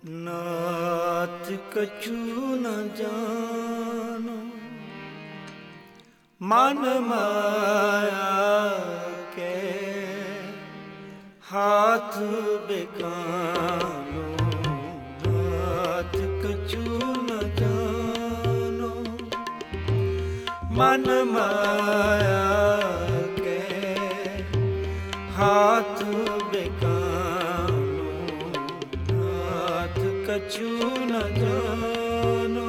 नाथ कछु न जानो मन माया के हाथ बेगानो। नाथ कछु न जानो मन माया के हाथ बेगानो। नाथ कछु न जानो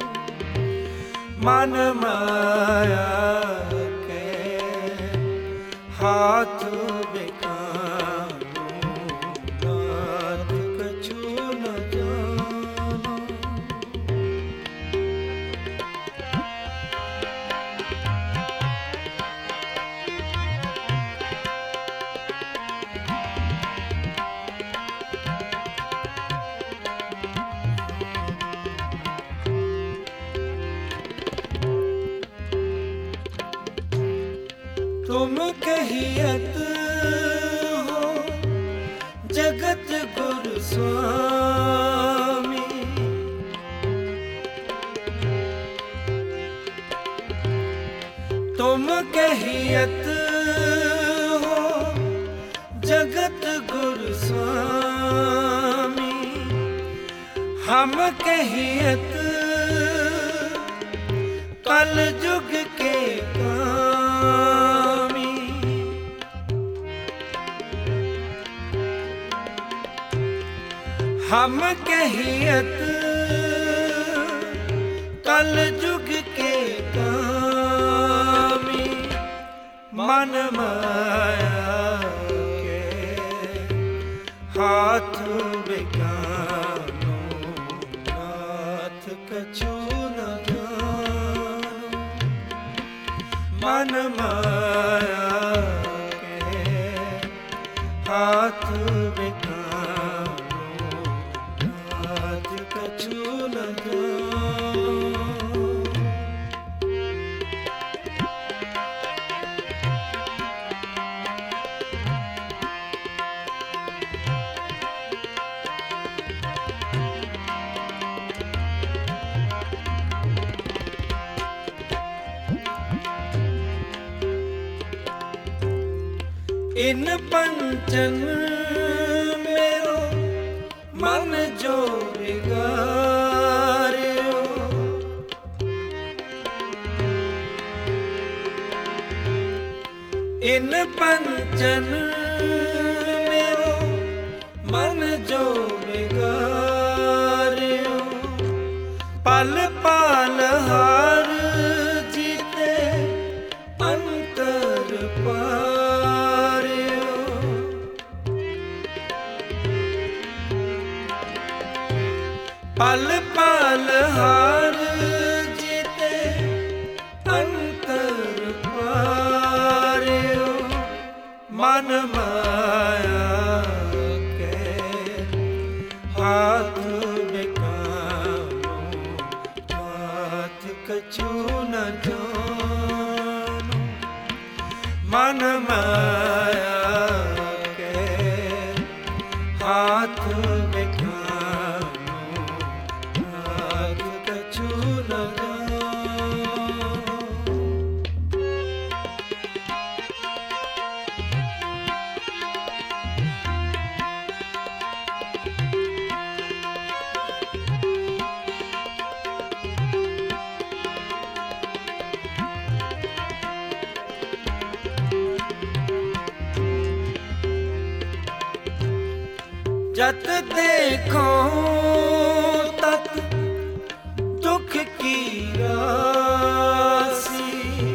मन माया के हाथ बेगानो। नाथ कछु न जानो। तुम कहियत हो जगत गुरु स्वामी। तुम कहियत हो जगत गुरु स्वामी। हम कहियत कल जुग के हम कहियत कल जुग के कामी। मन माया के हाथ बेगानो। नाथ कछु न जानो मन माया के हाथ बेगानो। कछु न जानो। इन पंचन मेरो मन जो बिगाड़ियो। इन पंचन मेरो मन जो बिगाड़ियो। पल पल हार जीते अंतर पारियो। पल पल हार जीते अंतर पारियो। मन माया के हाथ बेगानो। नाथ कछु न जानो मन माया के हाथ बेगानो। नाथ कछु न जानो। जत देखो तत दुख की राशि।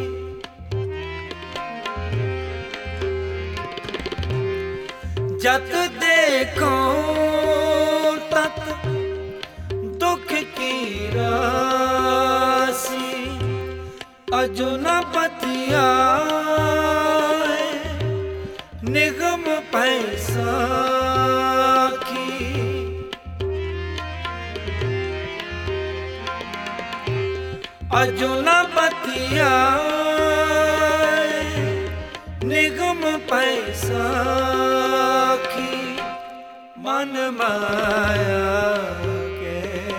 जत देखो तत दुख की राशि। अजुन पतिया निगम पैसा अजुन पतिया निगम पैसा मन माया के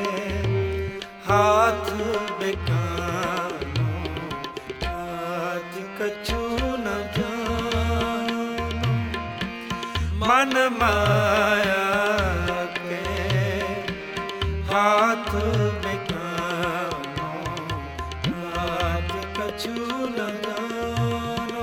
हाथ बेगानो आज कछु न जानो। मन माया के हाथ बेगानो आज कछु न जानो।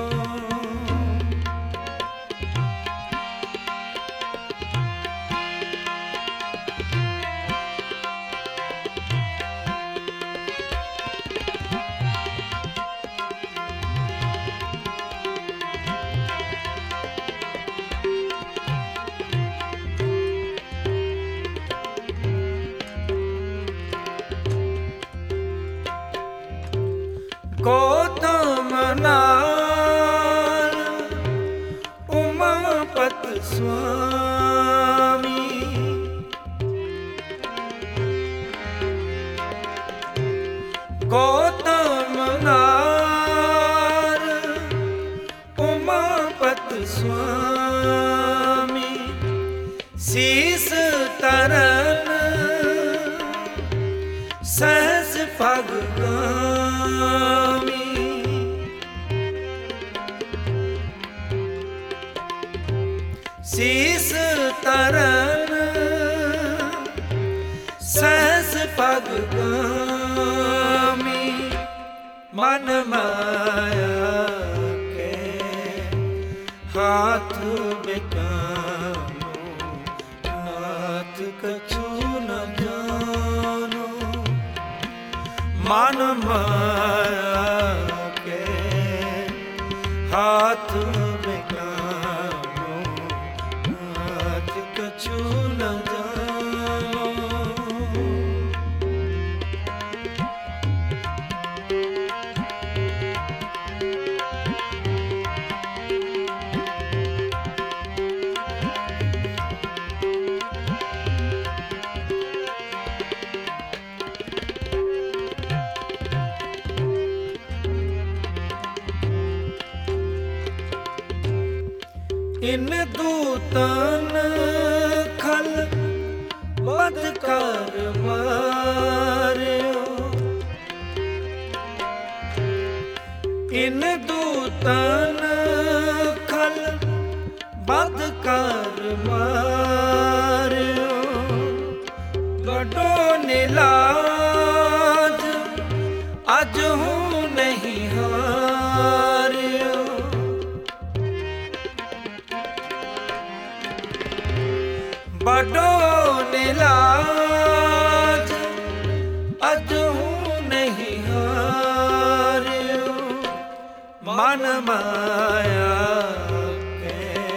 गौतम नाल उमापत स्वामी गौतम नाल उमापत स्वामी शीस तरन सहस भगगामी। शीस तरन सहस भगगामी। मन माया के हाथ बेगानो नाथ कछु न जानो। मन माया के हाथ बेगानो आज कछु न जानो। इन दूतन खल बद कर मार्यो। इन दूतन खल बद कर मार्यो। बड़ो निलाज अज हूँ नहीं हार्यो। बड़ो निलाज अज हूँ नहीं हार्यो। मन माया के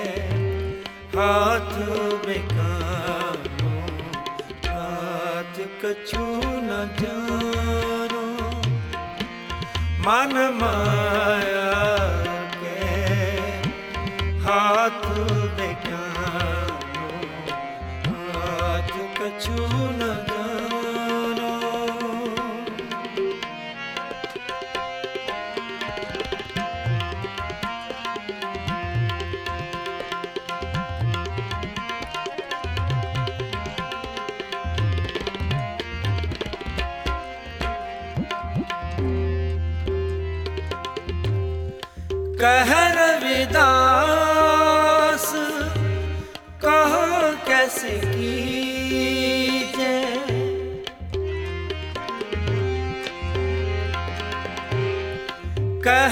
हाथ बेगानो आज कछु न जानो। मन माया के हाथ बेगानो आज कछु न जानो। कह रविदास कहाँ कैसे कीजे। कह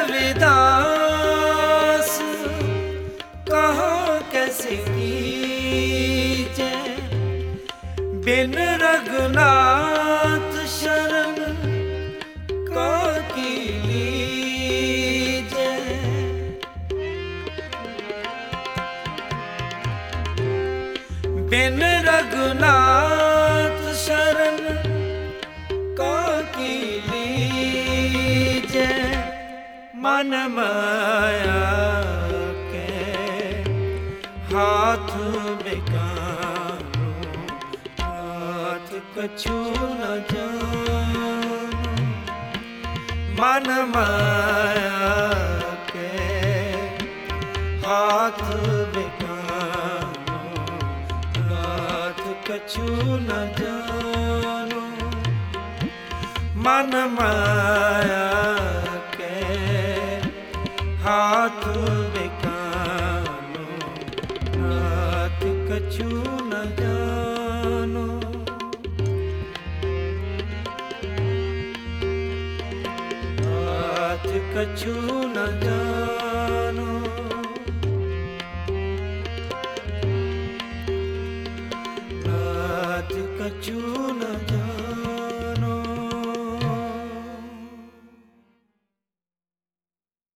रविदास कहाँ कैसे कीजे। बिन रघुनाथ शरण का की लीजे। बिन रघुनाथ शरण का की लीजे। मन माया के हाथ बेगानो आज कछु न जानो। मन माया के हाथ बेगानो कछु न जानो, मन माया के हाथ बेकानो, हाथ कछु न जानो। हाथ कछु न जानो।